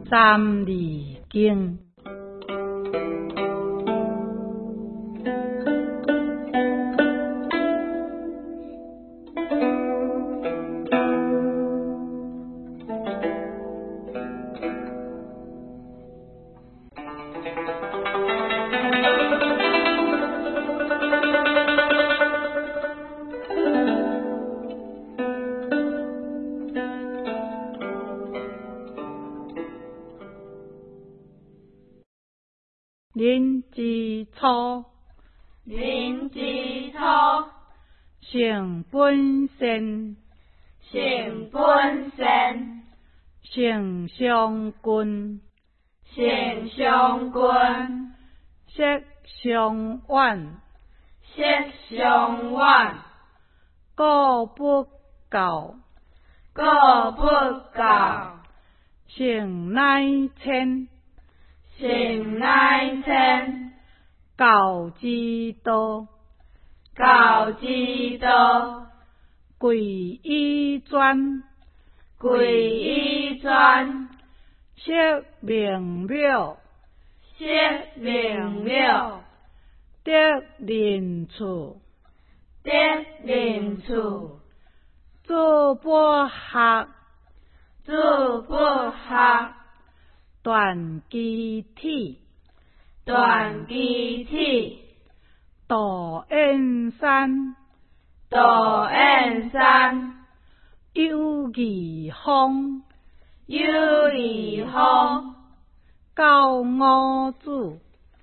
三字经。人之初，性本善，性相近，色相远，故不教，性乃迁，教之道，贵以专，识明了，得人处，做不学，断其体，道燕山，有义方，教五子，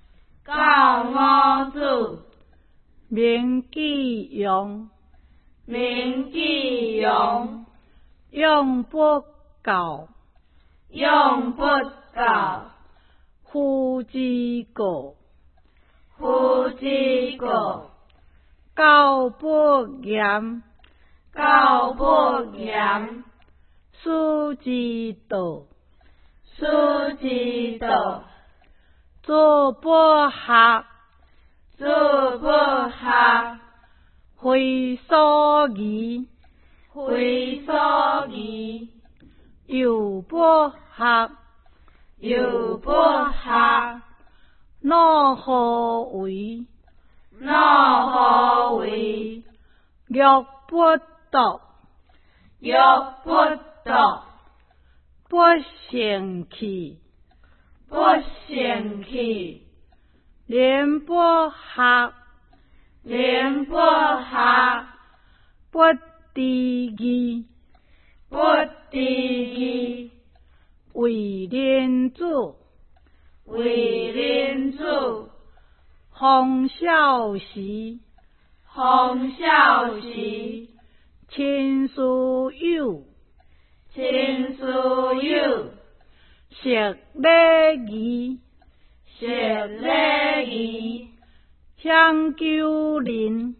名既用，用不教，夫之过，教不严，师之道，做不学，非所宜，又不学，哪何为？欲不得，不成器，廉不学，不知义，为人子，方孝时，亲师友，识礼仪，享救人，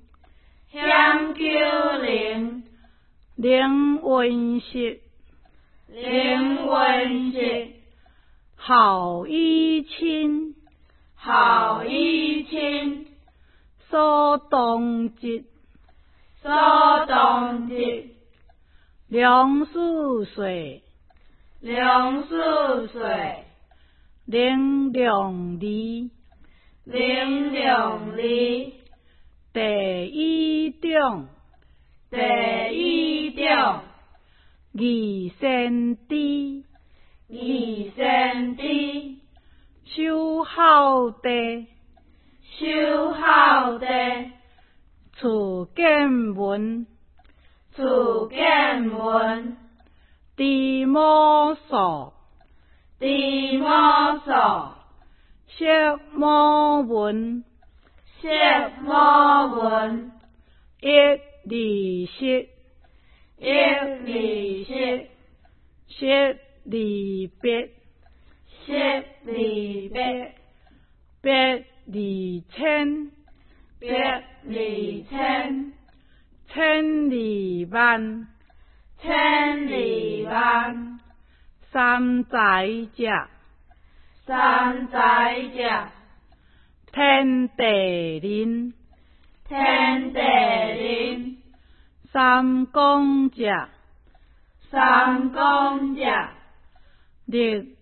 灵温室，好衣亲，所当执，良师岁，灵良理，第一种，义先知，修好地，处见闻，地魔所，识魔闻，一理识，识理别，别理千，千里万，三载者，天地人，三公者，日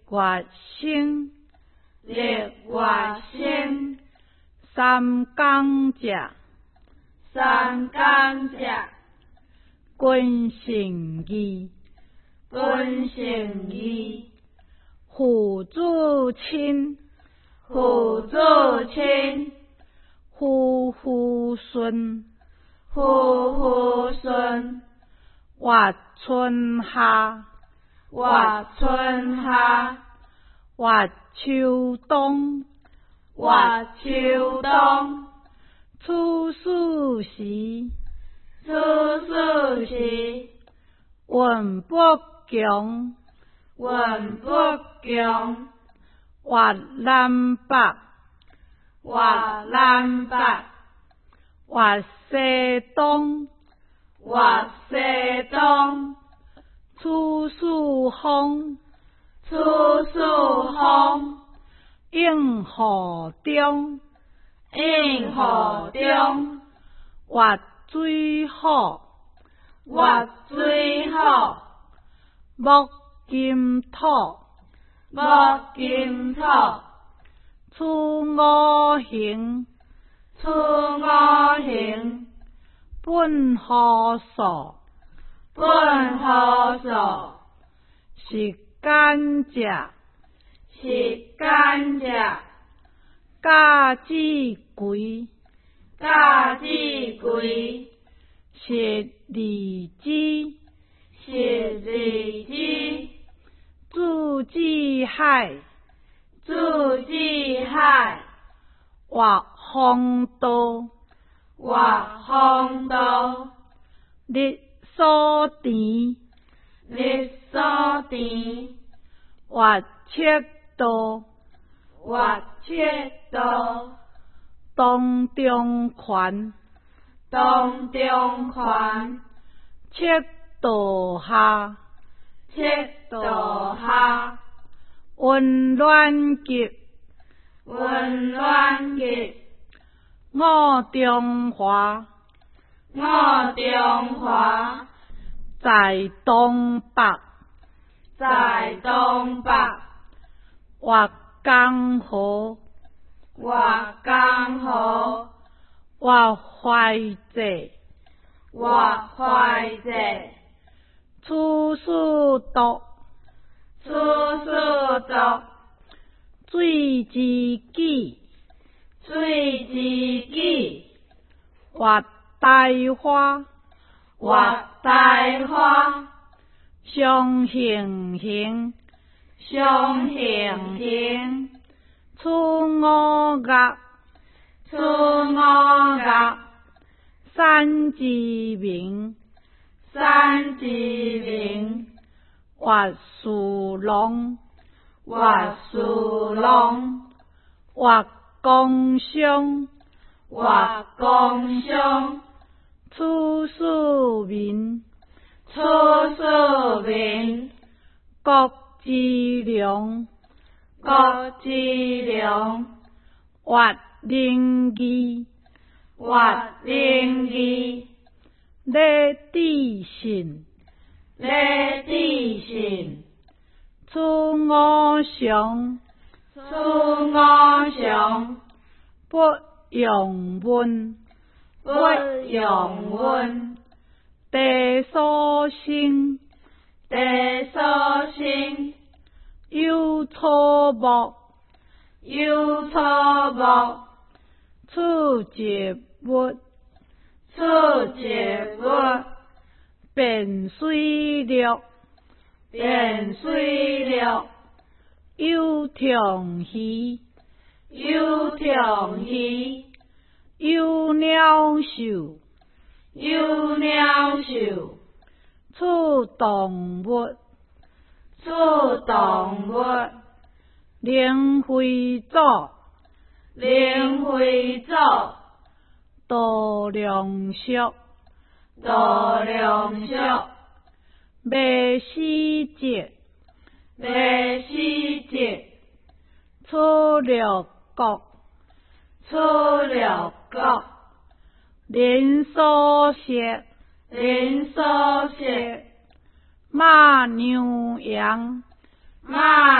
月生， 日月生， 三工食， 三工食， 君臣义， 君臣义， 父子亲， 父子亲， 夫妇顺， 夫妇顺， 月春夏， 月春夏， 月秋冬， 月秋冬， 处暑时， 处暑时， 运不强， 运不强， 月南北， 月南北， 月西东， 月西东， 处暑风， 处暑风， 应河中， 应河中， 月水好， 月水好， 木金土， 木金土， 处五行， 处五行， 本河数， 本河数， 时间食， 时间食， 甲子癸， 甲子癸， 是日子， 是日子， 注子海， 注子海， 月风刀， 月风刀， 日所田， 日所田， 月赤道， 月赤道， 东中权， 东中权， 赤道下， 赤道下， 温暖极， 温暖极， 五中华， 五中华， 在东北， 在东北， 月江河， 月江河， 月怀济， 月怀济， 处暑毒， 处暑毒， 水之己， 水之己， 月大花， 月大花， 上行行， 上行行， 处五月， 处五月， 山之明， 山之明， 月树龙， 月树龙， 月光商， 月光商， 处暑民， 处暑民， 国之良， 国之良， 月灵义， 月灵义， 礼智信， 礼智信， 处五常， 处五常， 不用文， 不用文， 地所生， 地所生， 有草木， 有草木， 处植物， 处植物， 变水绿， 变水绿， 有虫鱼， 有虫鱼， 有鸟兽， 有鸟兽， 处动物， 处动物， 灵灰祖， 灵灰祖， 度量术， 度量术， 麦时节， 麦时节， 处六国， 处六国， 连所食， 连所食， 马牛羊， 马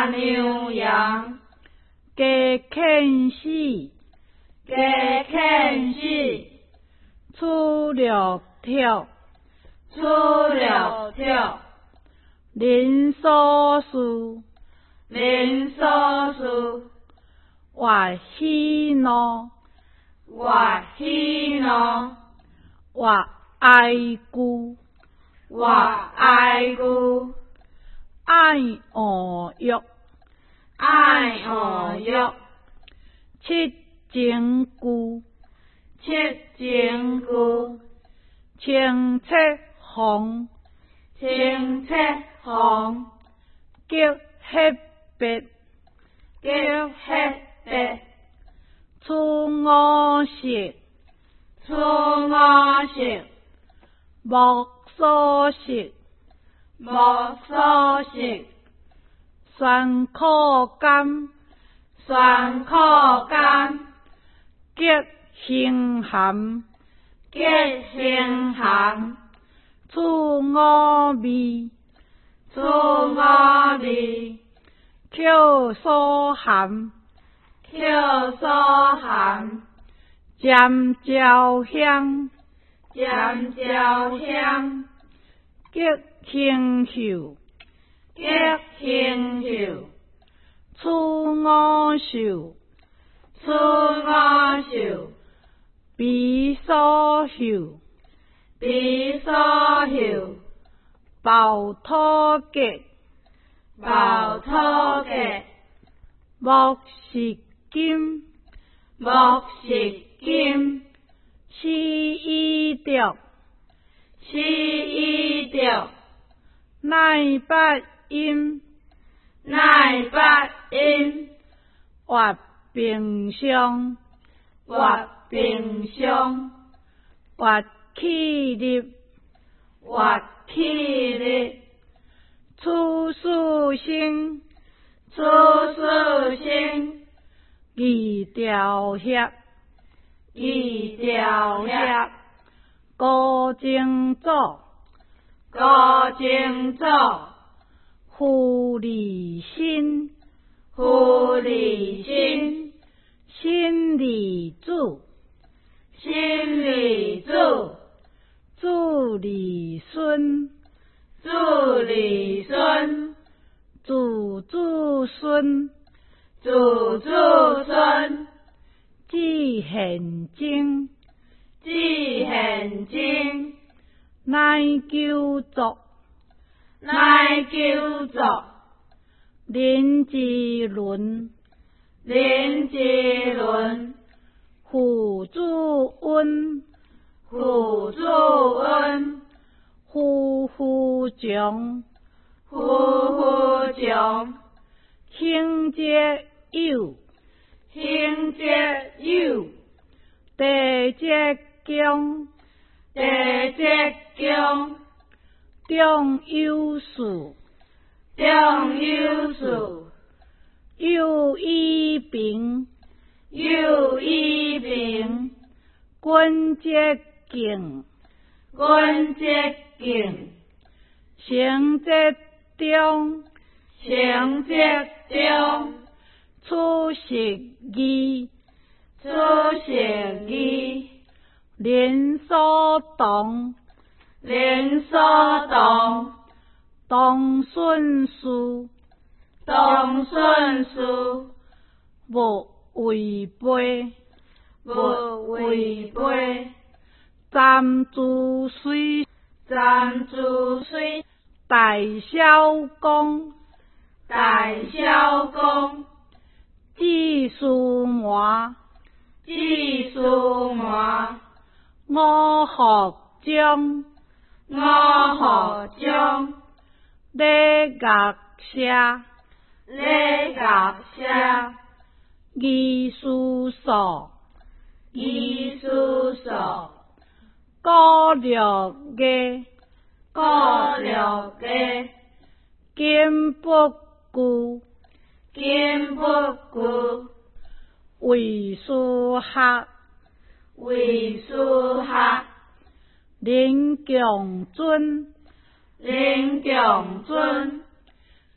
大牛羊， 鸡啃死， 鸡啃死， 出了跳， 出了跳， 人所事， 人所事， 或喜怒， 或喜怒， 或哀惧， 或哀惧， 爱恶欲， 爱恶欲， 七情具， 七情具， 清澈红， 清澈红， 极黑白， 极黑白， 出五色， 出五色， 木所色， 木所色， 酸苦甘， 酸苦甘， 极性寒， 极性寒， 出五味， 出五味， 口所含， 口所含， 尖椒香， 尖椒香， 极清秀， 极清秀， 出五秀， 出五秀， 鼻所秀， 鼻所秀， 抱土结， 抱土结， 木是金， 木是金， 丝衣着， 丝衣着， 乃八音， 乃八音， 或平常， 或平常， 或气力， 或气力， 出世生， 出世生， 二条协， 二条协， 高正祖， 高正祖， 富利心， 富利心， 心利主， 心利主， 主利孙， 主利孙， 子子孙， 子子孙， 志现精， 志现精， 乃求作， 乃求作， 林之伦， 林之伦， 父主恩， 父主恩， 夫妇强， 夫妇强， 兄姐友， 兄姐友， 弟姐恭， 弟姐恭， 长有事， 长有事， 友义平， 友义平， 君节敬， 君节敬， 成节中， 成节中， 出食义， 出食义， 连所同， 连所同， 同顺事， 同顺事， 无违背， 无违背， 暂自随， 暂自随， 大小公， 大小公， 智书麻， 智书麻， 五福将， 五福将， 礼乐社， 礼乐社， 义书所， 义书所， 古略艺， 古略艺， 金不具， 金不具， 为书学， 为书学， 林强尊， 林强尊，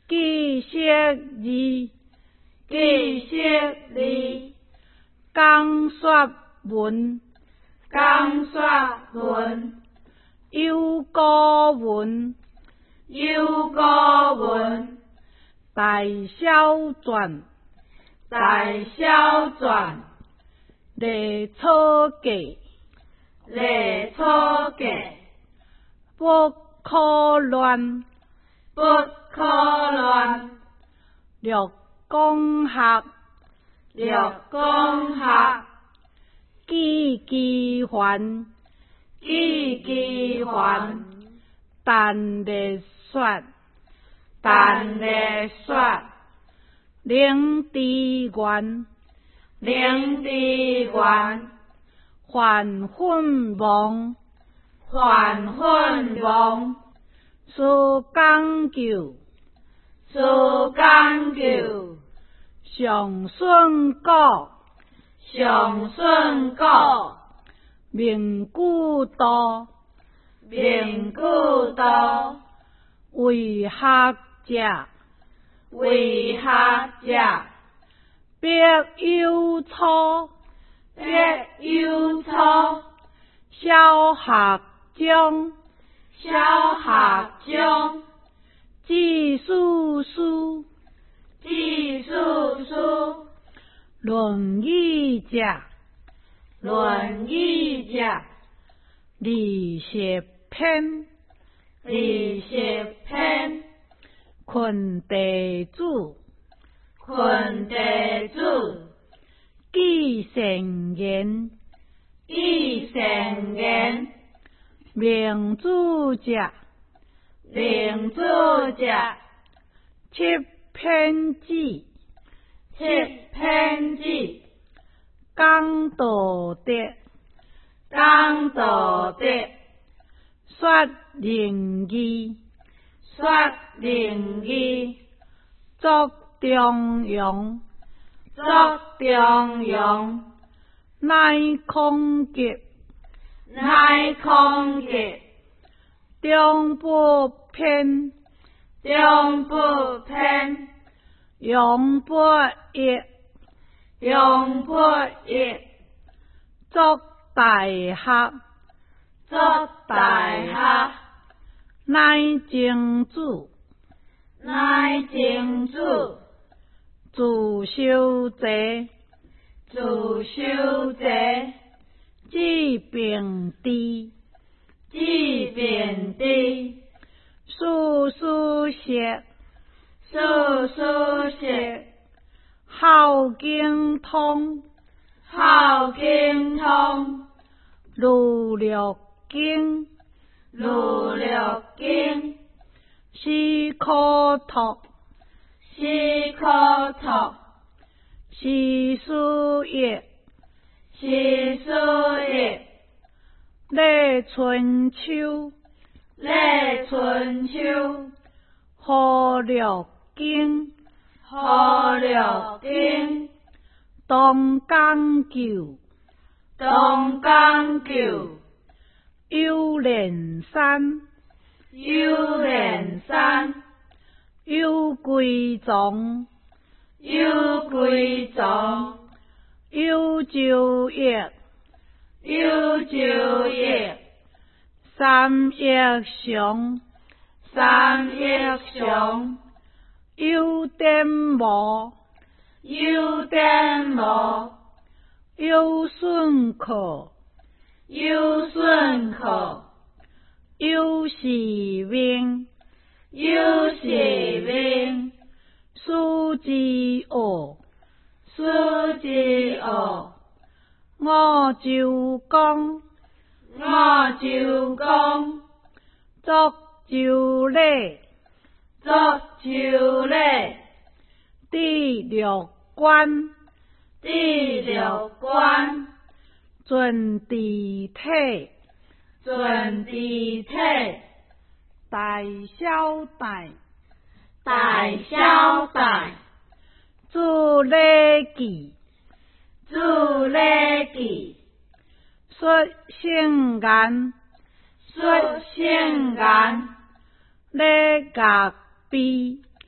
记识字， 记识字， 讲说文， 讲说文， 有歌文， 有歌文， 大小传， 大小传， 历草记， 历草记， 不可乱， 不可乱， 略讲学， 略讲学， 记记还， 记记还， 但历说， 但历说， 灵智源， 灵智源， 还混忘， 还混忘， 事讲究， 事讲究， 上顺古， 上顺古， 名古道， 名古道， 为学者， 为学者， 必有错， 必有错， 小学中， 小学中， 记述书， 记述书， 论语者， 论语者， 历史篇， 历史篇， 群地主， 群地主， 记圣言， 记圣言， 明主者， 明主者， 七篇记， 七篇记， 讲道德， 讲道德， 说仁义， 说仁义， 作中庸， 作中庸， 乃空吉， 乃空吉， 中不偏， 中不偏， 庸不逆， 庸不逆， 作大学， 作大学， 乃正主， 乃正主， 自修者， 自修者， 治病治， 治病治， 事事学， 事事学， 好经通， 好经通， 如略经， 如略经， 是可托， 是可托， 是事业， 是事业， 历春秋， 历春秋， 何略经， 何略经， 当讲究， 当讲究， 有连山， 有连山， 有归宗， 有归宗， 有就业， 有就业， 三益祥， 三益祥， 有点无， 有点无， 有顺口， 有顺口， 有时命， 有时命， 书之恶， 书之恶， 我就讲， 我就讲， 作就礼， 作就礼， 第六关， 第六关， 准地体， 准地体， 大小大， 大小大， 注礼记， 注礼记， 说性言， 说性言， 礼乐悲，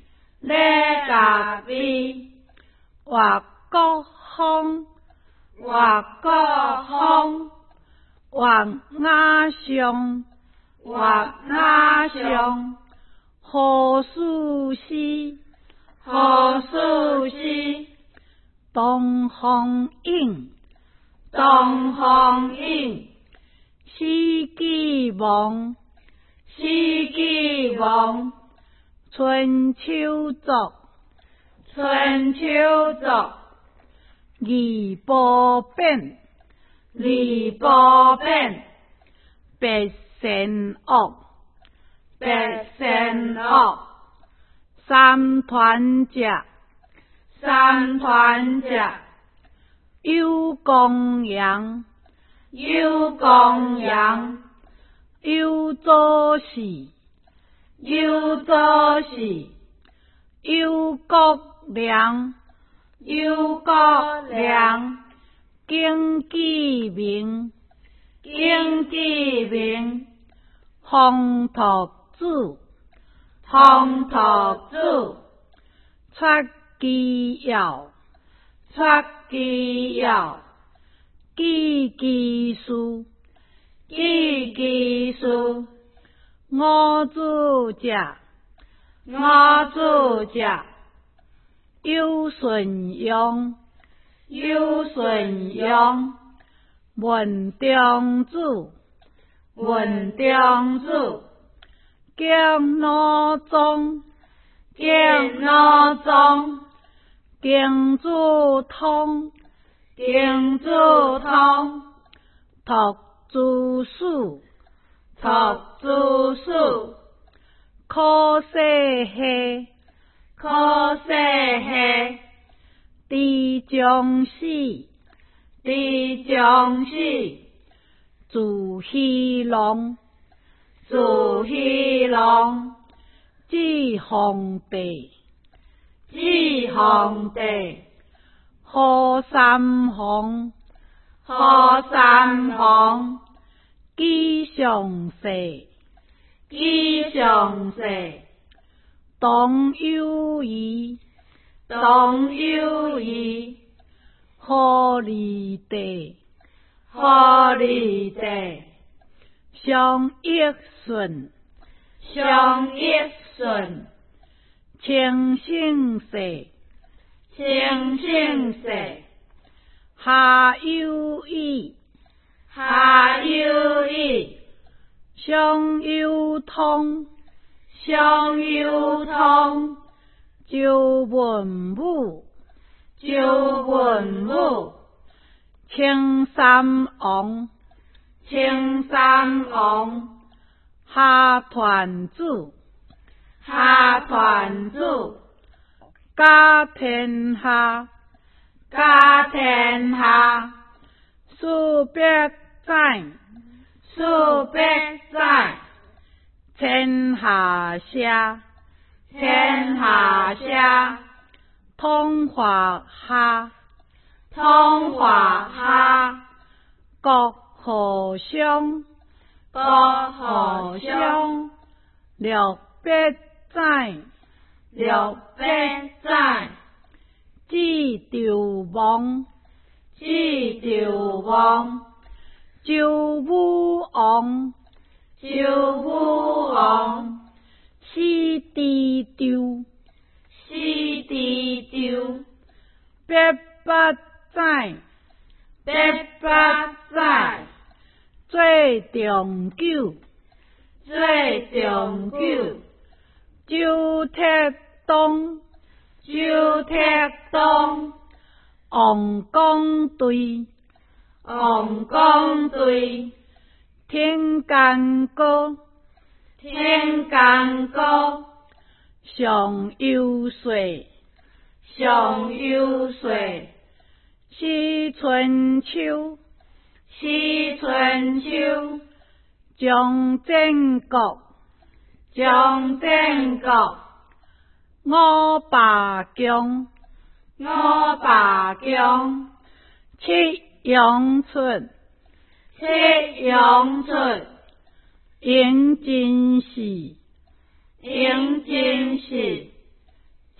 咧甲味， 越国风， 越国风， 越雅上， 越雅上， 好事诗， 好事诗， 东方影， 东方影， 四季梦， 四季梦， 春秋作， 春秋作， 义褒贬， 义褒贬， 白善恶， 白善恶， 三团结， 三团结， 有公羊， 有公羊， 有做事， 有做事， 有国良， 有国良， 经纪明， 经纪明， 方托主， 方托主， 出机要， 出机要， 记技术， 记技术， 五子者， 五子者， 有顺用， 有顺用， 文中主， 文中主， 经脑中， 经脑中， 经主通， 经主通， 读主书， 读主书， 考试下， 考试下， 地将死， 地将死， 自虚龙， 自虚龙， 至皇帝， 至皇帝， 贺三皇， 贺三皇， 吉祥世， 吉祥世， 同友谊， 同友谊， 好利地， 好利地， 相益顺， 相益顺， 清醒世， 清醒世， 下有益， 下有益， 上有通， 上有通， 周文武， 周文武， 青三王， 青三王， 下团主， 下团主， 家天下， 家天下， 数百载， 数百载， 天下下， 天下下， 通华夏， 通华夏， 国互相， 国互相， 六百载， 六百载， 志朝亡， 志朝亡， 周武王， 周武王， 死地丢， 死地丢， 百载， 百载， 最长久， 最长久， 周铁东， 周铁东， 王公队， 王公队， 天干高， 天干高， 上有岁， 上有岁， 是春秋， 是春秋， 将战国， 将战国， 五霸强， 五霸强， 七阳春， 七阳春， 迎进士， 迎进士，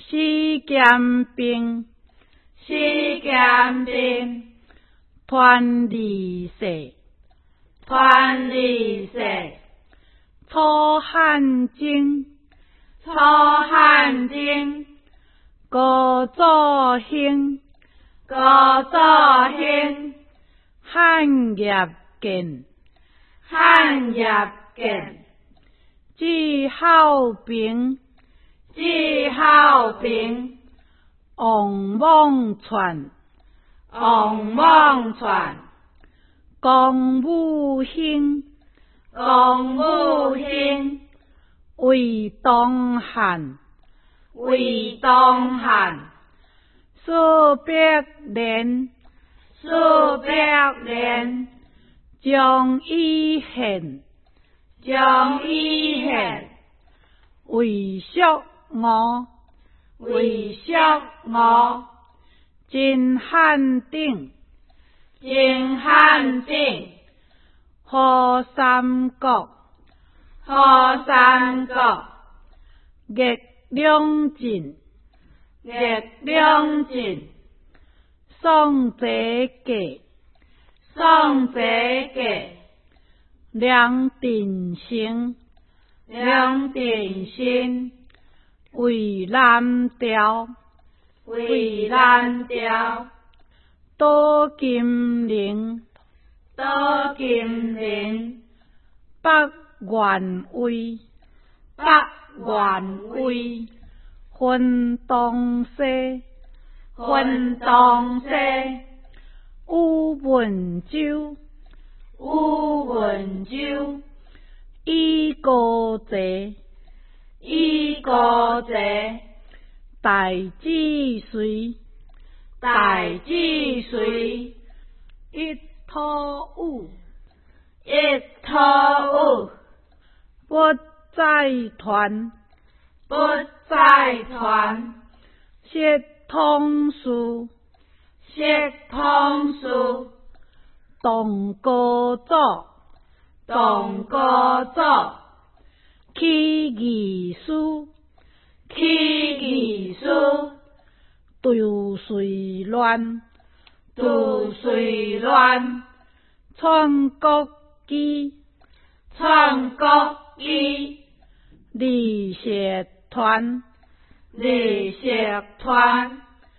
史剑兵， 史剑兵， 传历史， 传历史， 楚汉争， 楚汉争， 高祖兴， 高祖兴， 汉业建， 汉业建， 至孝平， 至孝平， 王莽篡， 王莽篡， 公武兴， 公武兴， 为东汉， 为东汉， 数百年， 数百年， 将以献， 将以献， 为属我， 为属我， 真汉鼎， 真汉鼎， 贺三国， 贺三国， 月两晋， 月两晋， 宋济家， 宋济家， 梁定生， 梁定生， 为南朝， 为南朝， 多金陵， 多金陵， 北元威， 北元威， 分东西， 分东西， 武文州， 武文州， 以高济， 以高济， 大治隋， 大治隋， 一土武， 一土武， 不再传， 不再传， 协通书， 协通书， 动高祖， 动高祖， 起义书， 起义书， 杜隋乱， 杜隋乱， 创国基， 创国基， 李石团， 李石团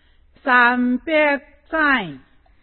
300载，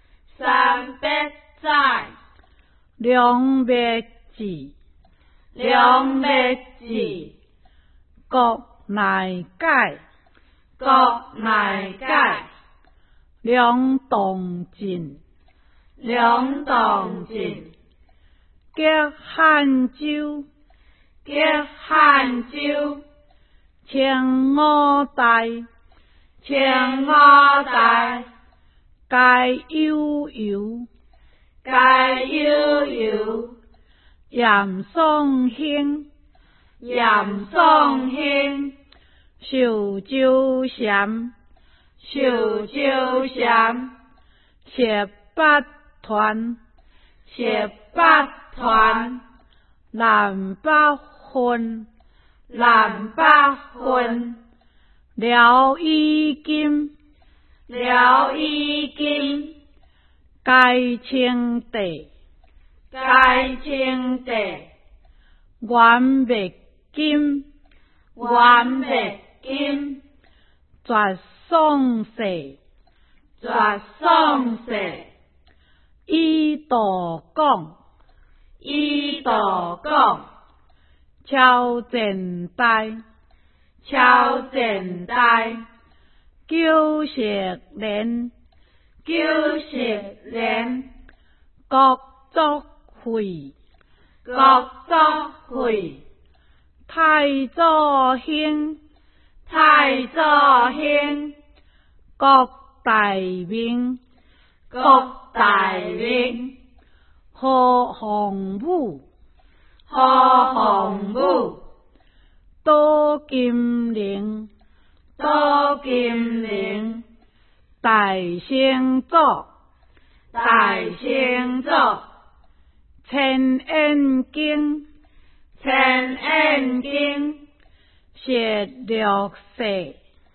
300载， 梁灭志， 梁灭志， 国内改， 国内改， 梁动晋， 梁动晋， 结汉州， 结汉州， 清五代， 清五代， 该悠悠， 该悠悠， 严宋兴， 严宋兴， 寿州县， 寿州县， 十八团， 十八团， 南北分， 南北分， 辽以金， 辽以金， 该清帝， 该清帝， 元灭金， 元灭金， 绝宋世， 绝宋世， 以道讲， 以道讲， 超前代， 超前代， 九十年， 九十年， 国族会， 国族会， 太祖兴， 太祖兴， 国大明， 国大明， 何鸿武， 何鸿武， 多金陵， 多金陵， 大成祖， 大成祖， 千延经， 千延经， 十六世，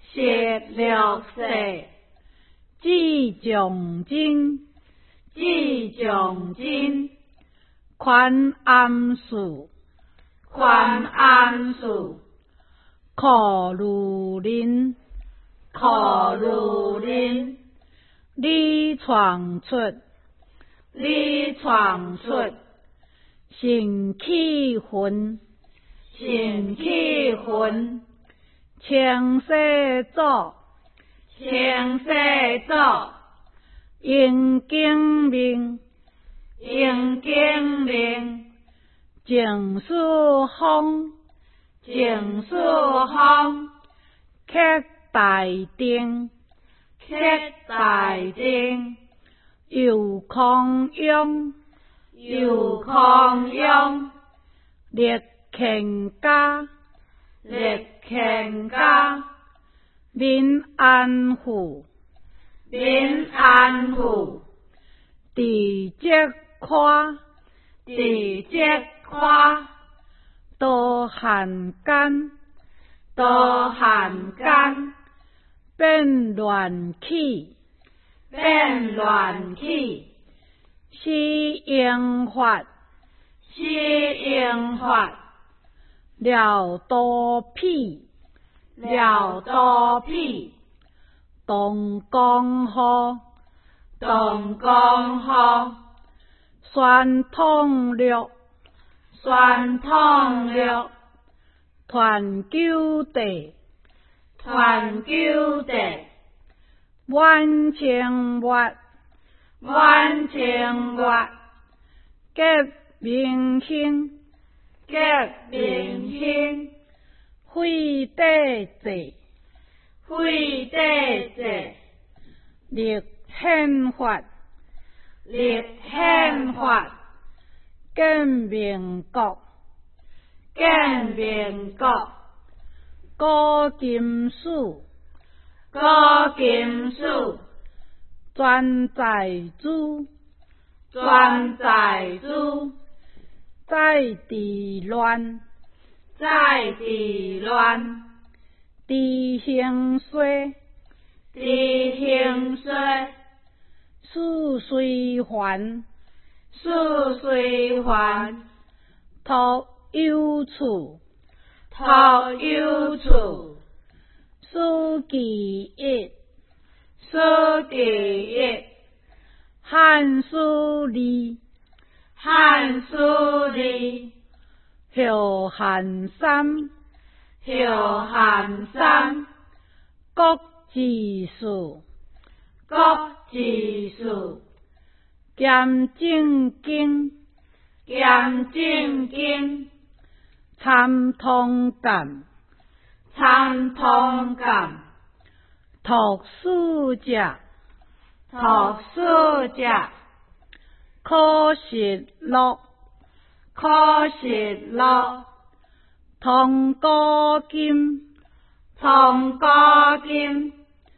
食绿色， 志将真， 志将真， 宽安寺， 宽安寺， 苦如林， 苦如林， 你闯出， 你闯出， 成气魂， 成气魂， 清世祖， 清世祖， 应景明， 应景明， 静思风， 静思风， 刻大定， 刻大定， 游空涌， 游空涌， 力勤家， 力勤家， 民安富， 民安富， 地节夸， 地节夸， 多汉间， 多汉间， 变乱起， 变乱起， 施应法， 施应法， 了多辟， 了多辟， 动江河， 动江河， 宣统律， 宣统律， 团九地， 团九地， 万千万， 万千万， 革明兴， 革明兴， 废帝制， 废帝制， 立宪法， 立宪法， 建民国， 建民国， 古金史， 古金史， 全在主， 全在主， 在治乱， 在治乱， 知兴衰， 知兴衰， 事虽还， 事虽还， 托有处， 托有处， 书记一， 书记一， 汉书二， 汉书二， 后汉三， 后汉三， 国字数， 国字数， 兼正经， 兼正经， 参通感， 参通感， 读书者， 读书者， 可实录， 可实录， 通古今， 通古今，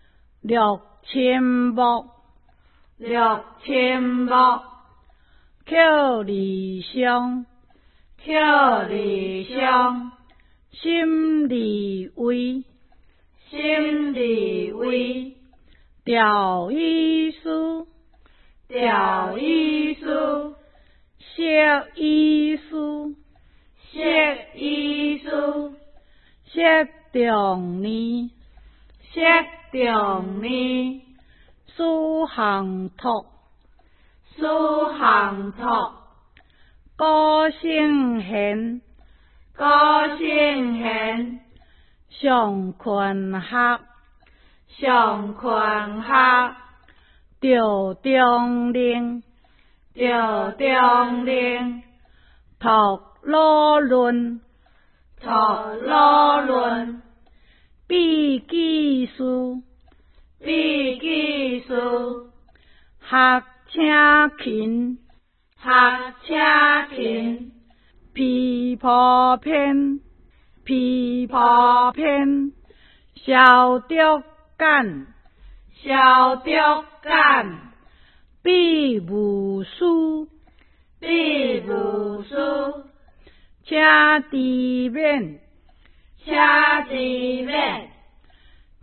6000目， 6000目， 扣理想， 扣理想， 心理位， 心理位， 调医书， 调医书， 写医书， 写医书， 写重年， 写重年， 书行托， 书行托， 高圣贤， 高圣贤， 上群学， 上群学， 着中令， 着中令， 读老论， 读老论， 笔记书， 笔记书， 学车勤， 学车勤， 皮破篇，皮破篇，消毒感， 消毒感， 笔无书， 笔无书， 车地面， 车地面，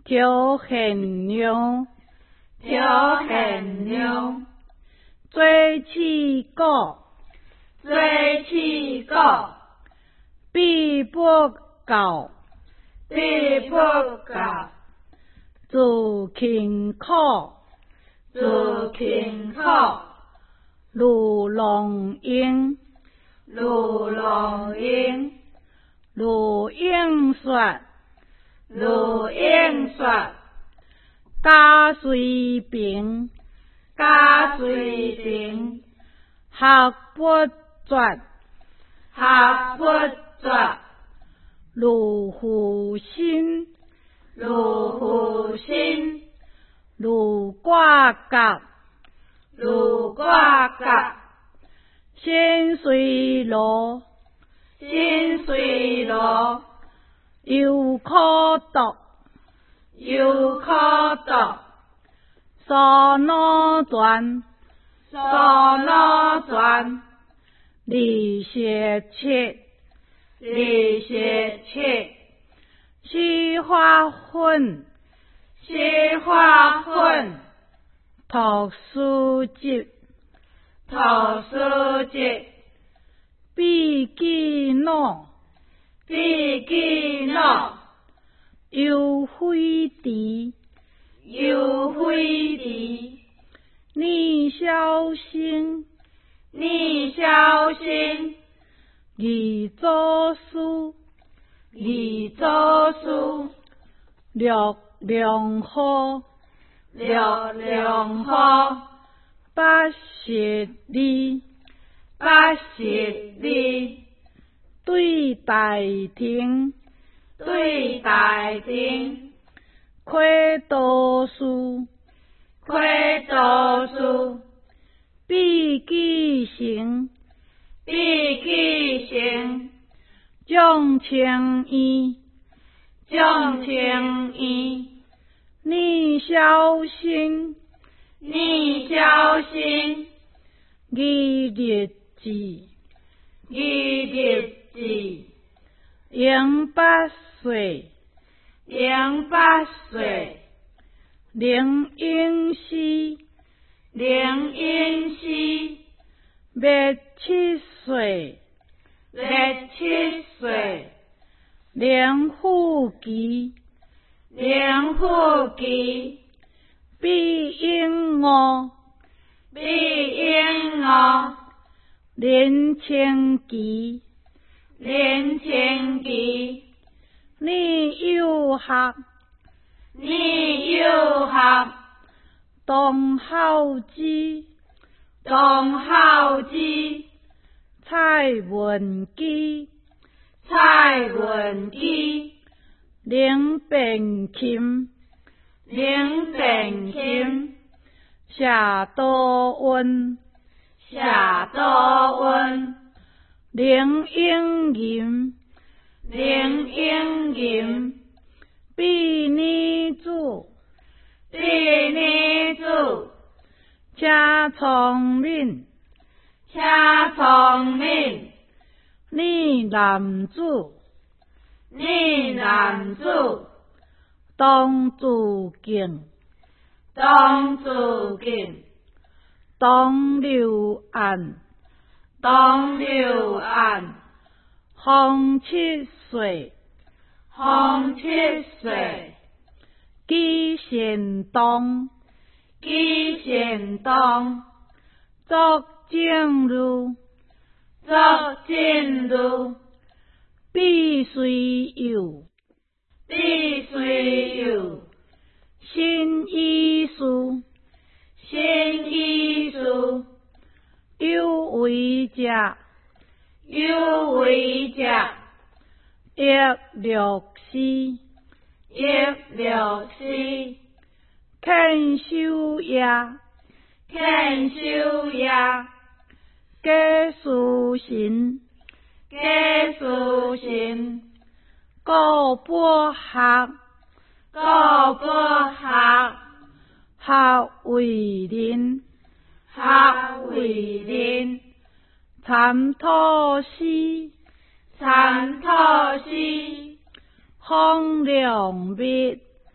调现量， 调现量， 做起鼓， 做起鼓， 必不教， 必不教， 自勤苦， 自勤苦， 如龙鹰， 如龙鹰， 如鹰雪， 如鹰雪， 加水平， 加水平， 学不绝， 学不绝， 如负心， 如负心， 如挂角， 如挂角， 先随罗， 心随罗， 又可读， 又可读， 所脑转， 所脑转， 理学切， 理学切， 西花粉， 西花粉， 读书集， 图书集， 笔记脑， 笔记脑， 又非题， 又非题， 你小心， 你小心， 宜做书， 宜做书， 略良好， 略良好， 八十里， 八十里， 对大庭， 对大庭， 窥读书， 窥读书， 笔记行， 笔记行， 将情义， 将情义， 你小心， 你小心， 义日子， 义日子， 迎八岁， 迎八岁， 灵应诗， 灵应诗， 灭七岁， 灭七岁， 灵虎旗， 灵虎旗， 必应我， 必应我， 连千旗， 连千旗， 你有学， 你有学， 当孝之， 当孝之， 蔡文姬， 蔡文姬， 林变琴， 林变琴， 夏多温， 夏多温， 林应吟， 林应吟， 比你主， 比你主， 加聪明， 恰聪明， 你男主， 你男主， 当自敬， 当自敬， 当留案， 当留案， 方七岁， 方七岁， 记贤当， 记贤当， 作正路， 作正路， 必须有， 必须有， 新医术， 新医术， 有为者， 有为者， 益律师， 益律师， 肯修业， 肯修业， 假书神， 假书神， 高博学， 高博学， 学为人， 学为人， 参透诗， 参透诗， 方良密，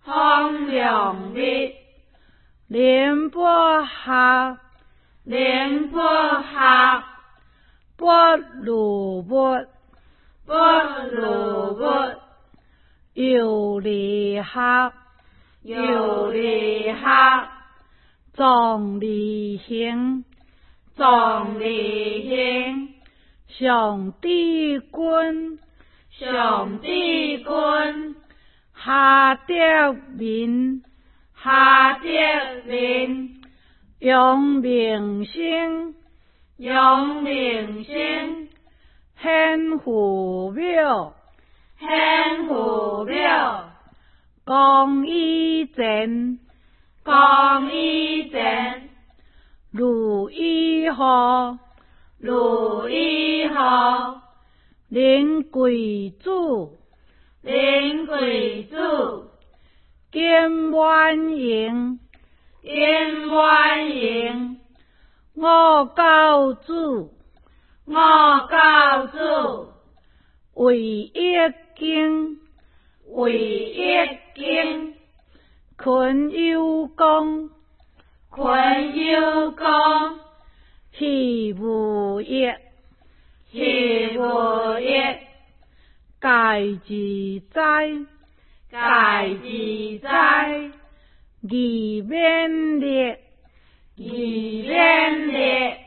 风凉日， 灵波客， 灵波客， 不如物， 不如物， 有离客， 有离客， 壮离行， 壮离行， 上帝君， 上帝君， 下得民， 下得民， 扬名声， 扬名声， 显父庙， 显父庙， 公义前， 公义前， 如意好， 如意好， 临贵主， 临贵主， 见万迎， 见万迎， 我教主， 我教主， 为一经， 为一经， 群有功， 群有功， 喜无益， 喜无益， 戒自在， 戒自在， 义免烈， 义免烈，